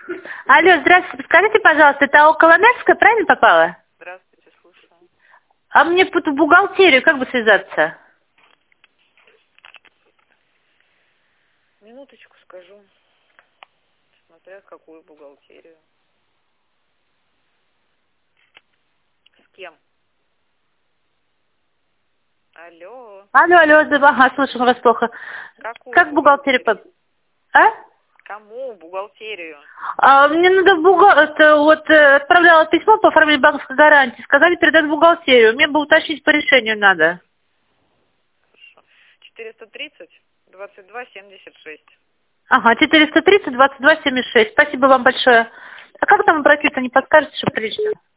Алло, здравствуйте, скажите, пожалуйста, это около Невская, правильно попала? Здравствуйте, слушаю. А мне в бухгалтерию как бы связаться? Минуточку скажу, смотря какую бухгалтерию. С кем? Алло, Алло, да, ага, слышу вас плохо. какую Как бухгалтерию бухгалтерию? А? Кому бухгалтерию? Мне надо отправляла письмо по оформлению банковской гарантии. Сказали передать в бухгалтерию. Мне бы уточнить по решению надо. Хорошо. 430-22-76. Ага, 430-22-76. Спасибо вам большое. А как там обратиться, не подскажете, чтобы прилично?